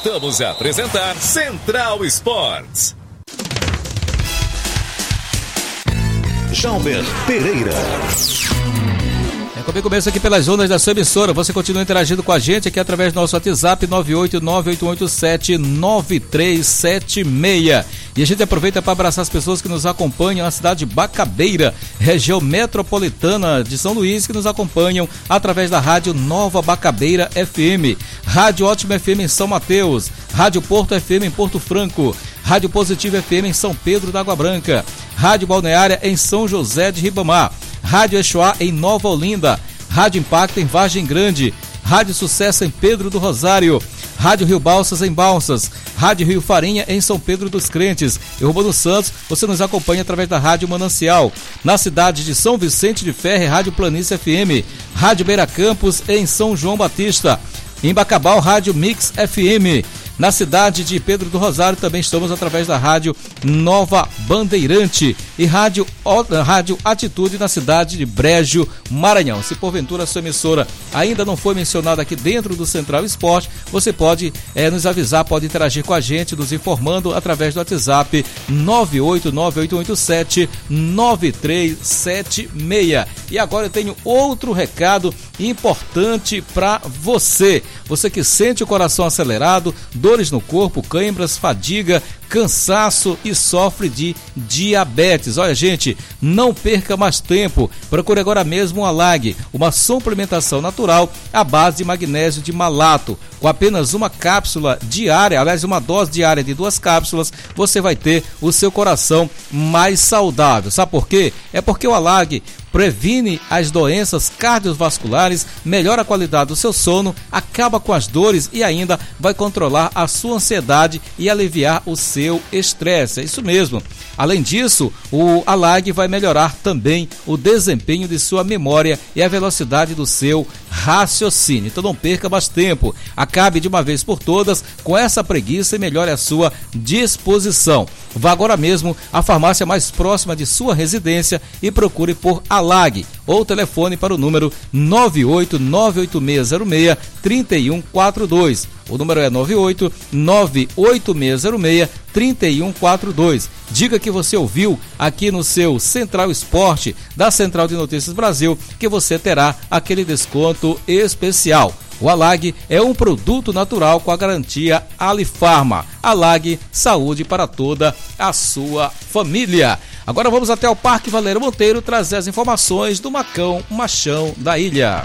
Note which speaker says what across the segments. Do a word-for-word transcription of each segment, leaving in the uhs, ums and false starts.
Speaker 1: Voltamos a apresentar Central Esportes.
Speaker 2: Jalber Pereira.
Speaker 3: É comigo mesmo aqui pelas ondas da sua emissora. Você continua interagindo com a gente aqui através do nosso WhatsApp nove oito nove oito oito sete nove três sete seis. E a gente aproveita para abraçar as pessoas que nos acompanham na cidade de Bacabeira, região metropolitana de São Luís, que nos acompanham através da Rádio Nova Bacabeira F M, Rádio Ótima F M em São Mateus, Rádio Porto F M em Porto Franco, Rádio Positivo F M em São Pedro da Água Branca, Rádio Balneária em São José de Ribamar, Rádio Exoá em Nova Olinda, Rádio Impacto em Vargem Grande, Rádio Sucesso em Pedro do Rosário, Rádio Rio Balsas em Balsas, Rádio Rio Farinha em São Pedro dos Crentes. Em Urbano Santos, você nos acompanha através da Rádio Manancial. Na cidade de São Vicente de Ferre, Rádio Planície F M, Rádio Beira Campos em São João Batista. Em Bacabal, Rádio Mix F M. Na cidade de Pedro do Rosário também estamos através da Rádio Nova Bandeirante e Rádio, Rádio Atitude na cidade de Brejo, Maranhão. Se porventura a sua emissora ainda não foi mencionada aqui dentro do Central Esporte, você pode é, nos avisar, pode interagir com a gente, nos informando através do WhatsApp nove oito nove oito oito sete nove três sete seis. E agora eu tenho outro recado importante para você. Você que sente o coração acelerado, dores no corpo, cãibras, fadiga, cansaço e sofre de diabetes. Olha, gente, não perca mais tempo. Procure agora mesmo o Alag, uma suplementação natural à base de magnésio de malato. Com apenas uma cápsula diária, aliás, uma dose diária de duas cápsulas, você vai ter o seu coração mais saudável. Sabe por quê? É porque o Alag previne as doenças cardiovasculares, melhora a qualidade do seu sono, acaba com as dores e ainda vai controlar a sua ansiedade e aliviar o seu estresse. É isso mesmo. Além disso, o Alag vai melhorar também o desempenho de sua memória e a velocidade do seu raciocínio. Então não perca mais tempo. Acabe de uma vez por todas com essa preguiça e melhore a sua disposição. Vá agora mesmo à farmácia mais próxima de sua residência e procure por Alag ou telefone para o número nove oito nove oito seis zero seis três um quatro dois. O número é nove oito nove oito seis zero seis três um quatro dois. Diga que você ouviu aqui no seu Central Esporte da Central de Notícias Brasil que você terá aquele desconto especial. O Alag é um produto natural com a garantia Alifarma. Alag, saúde para toda a sua família. Agora vamos até o Parque Valério Monteiro trazer as informações do Macão Machão da Ilha.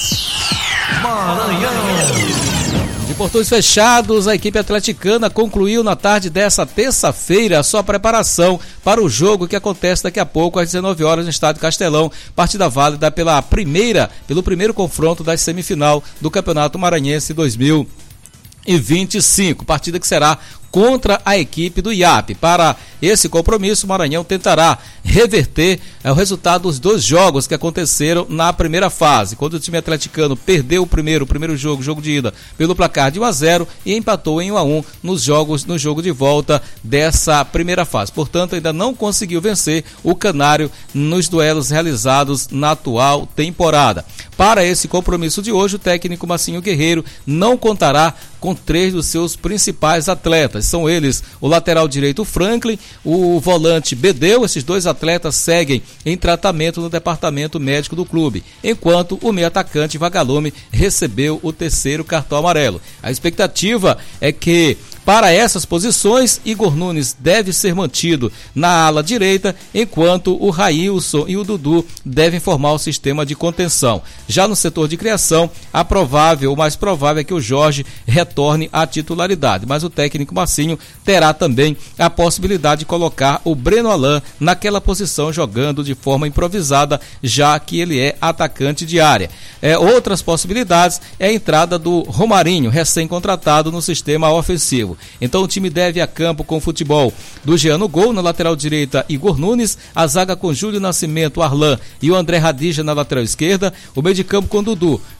Speaker 2: Maranhão.
Speaker 3: De portões fechados, a equipe atleticana concluiu na tarde dessa terça-feira a sua preparação para o jogo que acontece daqui a pouco às dezenove horas no Estádio Castelão, partida válida pela primeira, pelo primeiro confronto da semifinal do Campeonato Maranhense dois mil e vinte e cinco, partida que será contra a equipe do I A P. Para esse compromisso, o Maranhão tentará reverter é, o resultado dos dois jogos que aconteceram na primeira fase, quando o time atleticano perdeu o primeiro, o primeiro jogo, jogo de ida, pelo placar de um a zero e empatou em um a um nos jogos, no jogo de volta dessa primeira fase. Portanto, ainda não conseguiu vencer o Canário nos duelos realizados na atual temporada. Para esse compromisso de hoje, o técnico Massinho Guerreiro não contará com três dos seus principais atletas. São eles o lateral direito Franklin, o volante Bedeu. Esses dois atletas seguem em tratamento no departamento médico do clube, enquanto o meio atacante Vagalume recebeu o terceiro cartão amarelo. A expectativa é que para essas posições, Igor Nunes deve ser mantido na ala direita, enquanto o Railson e o Dudu devem formar o sistema de contenção. Já no setor de criação, a provável, o mais provável é que o Jorge retorne à titularidade, mas o técnico Massinho terá também a possibilidade de colocar o Breno Alain naquela posição, jogando de forma improvisada, já que ele é atacante de área. É, outras possibilidades é a entrada do Romarinho, recém-contratado no sistema ofensivo. Então o time deve ir a campo com o futebol do Jean no gol, na lateral direita Igor Nunes, a zaga com Júlio Nascimento, Arlan e o André Radija na lateral esquerda, o meio de campo com Dudu,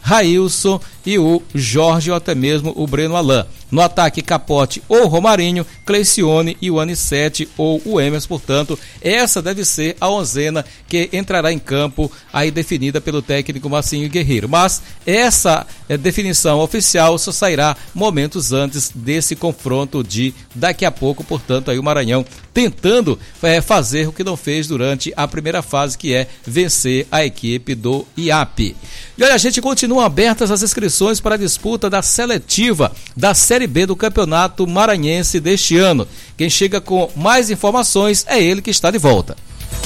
Speaker 3: Railson e o Jorge ou até mesmo o Breno Alain. No ataque, Capote ou Romarinho, Cleicione e o Anissete ou o Emerson. Portanto, essa deve ser a onzena que entrará em campo, aí definida pelo técnico Marcinho Guerreiro. Mas essa é, definição oficial só sairá momentos antes desse confronto de daqui a pouco. Portanto, aí o Maranhão tentando é, fazer o que não fez durante a primeira fase, que é vencer a equipe do I A P. E olha, a gente continua abertas as inscrições para a disputa da seletiva da Série B do Campeonato Maranhense deste ano. Quem chega com mais informações é ele que está de volta.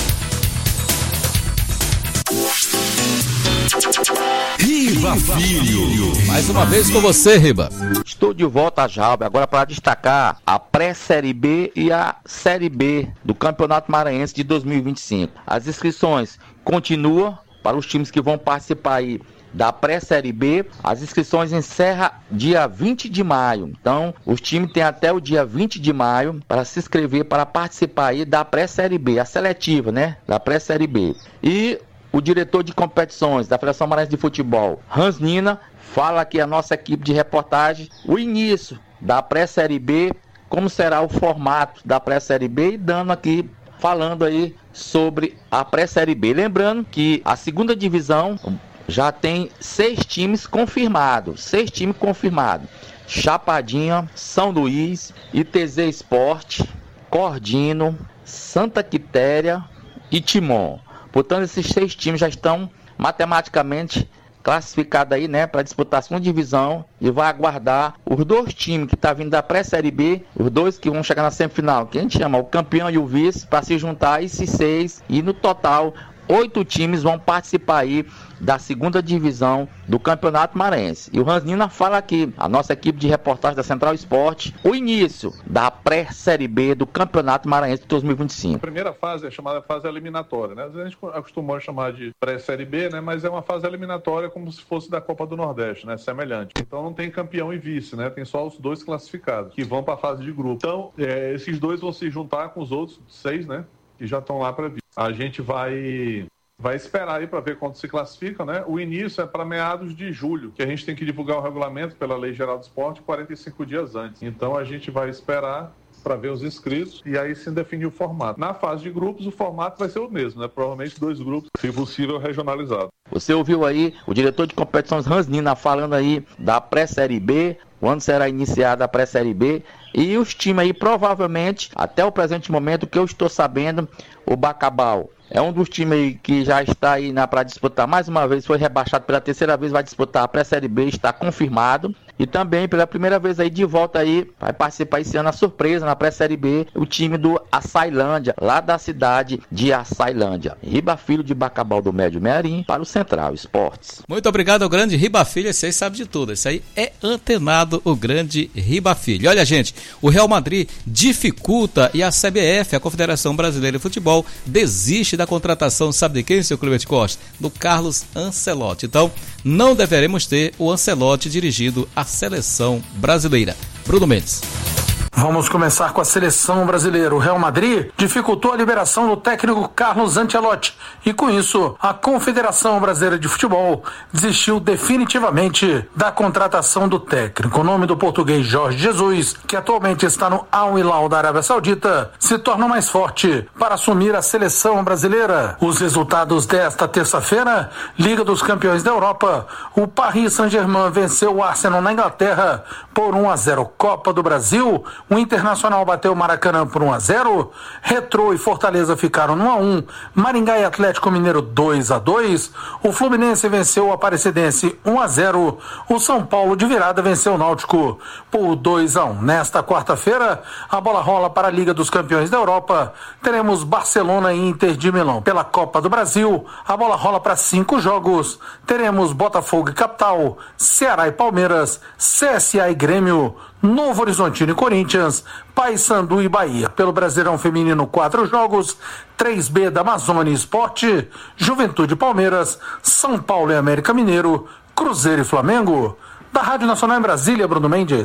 Speaker 1: Riba Filho.
Speaker 3: Mais uma vez com você, Riba.
Speaker 2: Estou de volta, Jalbe, agora para destacar a pré-Série B e a Série B do Campeonato Maranhense de dois mil e vinte e cinco. As inscrições continuam para os times que vão participar aí da pré-Série B. As inscrições encerram dia vinte de maio. Então, os times têm até o dia vinte de maio para se inscrever para participar aí da pré-Série B, a seletiva, né? Da pré-Série B. E o diretor de competições da Federação Maranhense de Futebol, Hans Nina, fala aqui a nossa equipe de reportagem o início da pré-Série B, como será o formato da pré-Série B, e dando aqui, falando aí sobre a pré-Série B. Lembrando que a segunda divisão já tem seis times confirmados, seis times confirmados. Chapadinha, São Luís, I T Z Esporte, Cordino, Santa Quitéria e Timon. Portanto, esses seis times já estão matematicamente classificados aí, né, para disputar a segunda divisão, e vai aguardar os dois times que estão tá vindo da pré-Série B, os dois que vão chegar na semifinal, que a gente chama o campeão e o vice, para se juntar a esses seis, e no total oito times vão participar aí da segunda divisão do Campeonato Maranhense. E o Hans Nina fala aqui, a nossa equipe de reportagem da Central Esporte, o início da pré-Série B do Campeonato Maranhense de dois mil e vinte e cinco.
Speaker 4: A primeira fase é chamada fase eliminatória, né? Às vezes a gente acostumou chamar de pré-Série B, né? Mas é uma fase eliminatória como se fosse da Copa do Nordeste, né? Semelhante. Então não tem campeão e vice, né? Tem só os dois classificados, que vão para a fase de grupo. Então, é, esses dois vão se juntar com os outros seis, né? Que já estão lá para vir. A gente vai... Vai esperar aí para ver quando se classifica, né? O início é para meados de julho, que a gente tem que divulgar o regulamento pela Lei Geral do Esporte quarenta e cinco dias antes. Então a gente vai esperar para ver os inscritos e aí sim definir o formato. Na fase de grupos, o formato vai ser o mesmo, né? Provavelmente dois grupos, se possível, regionalizado.
Speaker 2: Você ouviu aí o diretor de competições Hans Nina falando aí da pré-Série B, quando será iniciada a pré-Série B, e os times aí provavelmente, até o presente momento, que eu estou sabendo, o Bacabal é um dos times aí que já está aí para disputar mais uma vez, foi rebaixado pela terceira vez, vai disputar a pré-Série B, está confirmado. E também, pela primeira vez aí de volta aí, vai participar esse ano a surpresa na pré-Série B, o time do Açailândia, lá da cidade de Açailândia. Riba Filho de Bacabal do Médio Mearim para o Central Esportes.
Speaker 3: Muito obrigado ao grande Riba Filho, esse aí sabe de tudo, esse aí é antenado, o grande Riba Filho. Olha, gente, o Real Madrid dificulta e a C B F, a Confederação Brasileira de Futebol, desiste da contratação, sabe de quem, seu Clemente Costa? Do Carlos Ancelotti. Então, não deveremos ter o Ancelotti dirigindo a seleção brasileira. Bruno Mendes.
Speaker 5: Vamos começar com a seleção brasileira. O Real Madrid dificultou a liberação do técnico Carlos Ancelotti e, com isso, a Confederação Brasileira de Futebol desistiu definitivamente da contratação do técnico. O nome do português Jorge Jesus, que atualmente está no Al Hilal da Arábia Saudita, se torna mais forte para assumir a seleção brasileira. Os resultados desta terça-feira: Liga dos Campeões da Europa, o Paris Saint-Germain venceu o Arsenal na Inglaterra por um a zero. Copa do Brasil, o Internacional bateu o Maracanã por um a zero, Retrô e Fortaleza ficaram no um a um, Maringá e Atlético Mineiro dois a dois, o Fluminense venceu o Aparecidense um a zero, o São Paulo de virada venceu o Náutico por dois a um. Nesta quarta-feira, a bola rola para a Liga dos Campeões da Europa, teremos Barcelona e Inter de Milão. Pela Copa do Brasil, a bola rola para cinco jogos, teremos Botafogo e Capital, Ceará e Palmeiras, C S A e Grêmio, Novo Horizontino e Corinthians, Paysandu e Bahia. Pelo Brasileirão Feminino, quatro jogos, três B da Amazônia Esporte, Juventude e Palmeiras, São Paulo e América Mineiro, Cruzeiro e Flamengo. Da Rádio Nacional em Brasília, Bruno Mendes.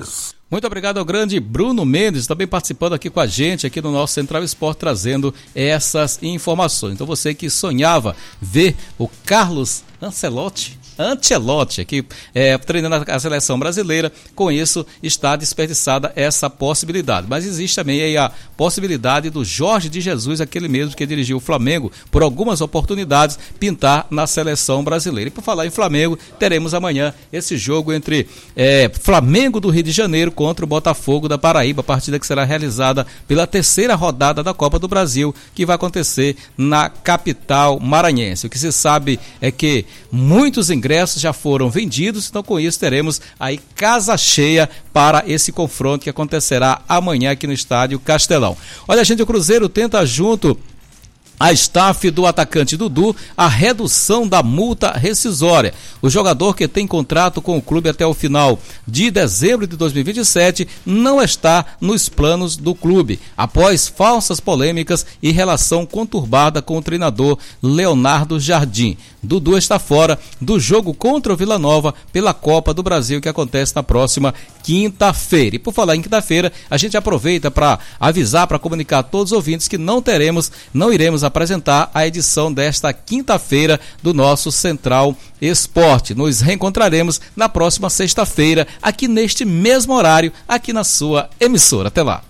Speaker 3: Muito obrigado ao grande Bruno Mendes, também participando aqui com a gente, aqui no nosso Central Esporte, trazendo essas informações. Então você que sonhava ver o Carlos Ancelotti, Ancelotti aqui é, treinando a seleção brasileira, com isso está desperdiçada essa possibilidade. Mas existe também aí a possibilidade do Jorge de Jesus, aquele mesmo que dirigiu o Flamengo por algumas oportunidades, pintar na seleção brasileira. E por falar em Flamengo, teremos amanhã esse jogo entre é, Flamengo do Rio de Janeiro contra o Botafogo da Paraíba, partida que será realizada pela terceira rodada da Copa do Brasil, que vai acontecer na capital maranhense. O que se sabe é que muitos ingressos já foram vendidos, então com isso teremos aí casa cheia para esse confronto que acontecerá amanhã aqui no estádio Castelão. Olha, gente, o Cruzeiro tenta junto a staff do atacante Dudu a redução da multa rescisória. O jogador, que tem contrato com o clube até o final de dezembro de dois mil e vinte e sete, não está nos planos do clube, após falsas polêmicas e relação conturbada com o treinador Leonardo Jardim. Dudu está fora do jogo contra o Vila Nova pela Copa do Brasil, que acontece na próxima quinta-feira. E por falar em quinta-feira, a gente aproveita para avisar, para comunicar a todos os ouvintes que não teremos, não iremos apresentar a edição desta quinta-feira do nosso Central Esporte. Nos reencontraremos na próxima sexta-feira, aqui neste mesmo horário, aqui na sua emissora. Até lá.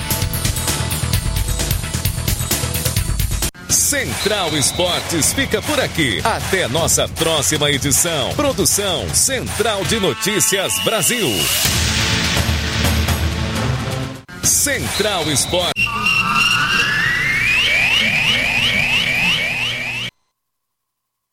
Speaker 1: Central Esportes fica por aqui. Até nossa próxima edição. Produção Central de Notícias Brasil. Central Esportes.